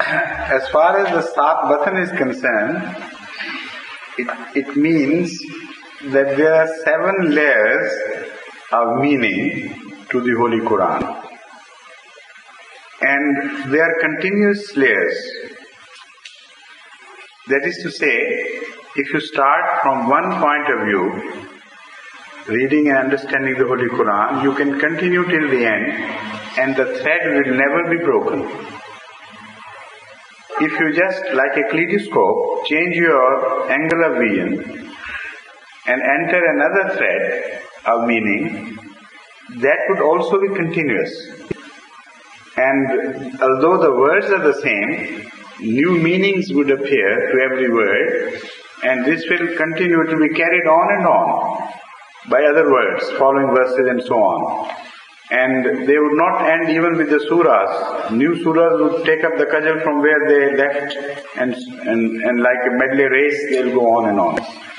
as far as the Sat Batan is concerned, it means that there are 7 layers of meaning to the Holy Quran. And they are continuous layers. That is to say, if you start from one point of view, reading and understanding the Holy Quran, you can continue till the end, and the thread will never be broken. If you just, like a kaleidoscope, change your angle of vision and enter another thread of meaning, that would also be continuous. And although the words are the same, new meanings would appear to every word, and this will continue to be carried on and on by other words, following verses and so on. And they would not end even with the surahs. New surahs would take up the cudgel from where they left, and like a medley race, they'll go on and on.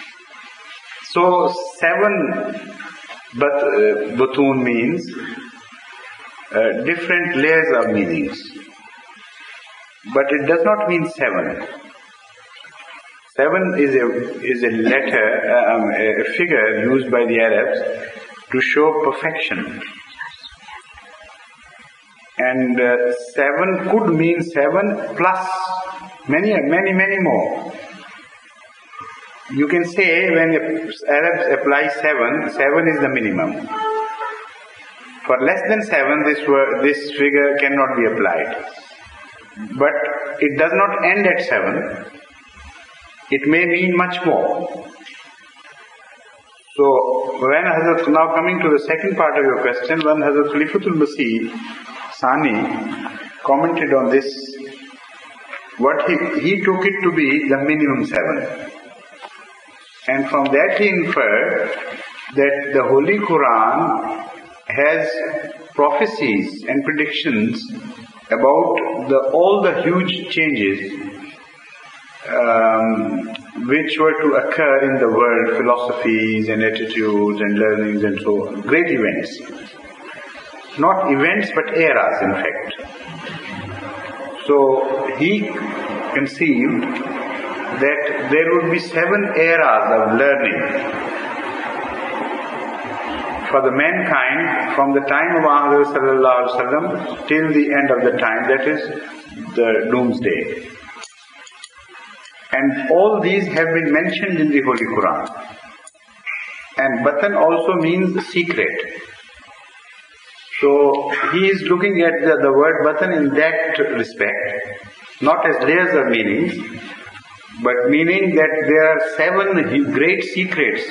So 7 batun means different layers of meanings. But it does not mean 7. 7 is a letter, a figure used by the Arabs to show perfection. And 7 could mean 7 plus many more. You can say when Arabs apply 7, 7 is the minimum. For less than 7, this figure cannot be applied. But it does not end at 7. It may mean much more. So, when Hazrat, now coming to the second part of your question, when Hazrat Khalifatul Masih Sani commented on this, what he took it to be the minimum 7. And from that he inferred that the Holy Quran has prophecies and predictions about all the huge changes which were to occur in the world, philosophies and attitudes and learnings and so on. Great events. Not events but eras, in fact. So he conceived that there would be 7 eras of learning for the mankind from the time of Muhammad sallallahu alaihi wasallam till the end of the time, that is the doomsday. And all these have been mentioned in the Holy Quran. And batan also means secret. So he is looking at the word batan in that respect, not as layers of meanings, but meaning that there are 7 great secrets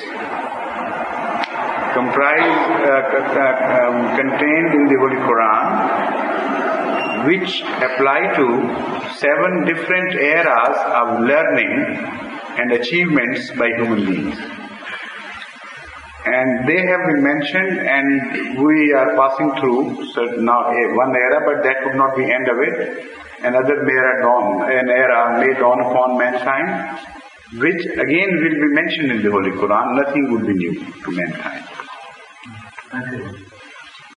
contained in the Holy Quran, which apply to 7 different eras of learning and achievements by human beings. And they have been mentioned, and we are passing through now one era, but that would not be the end of it. Another era may dawn upon mankind, which again will be mentioned in the Holy Quran. Nothing would be new to mankind. Thank you.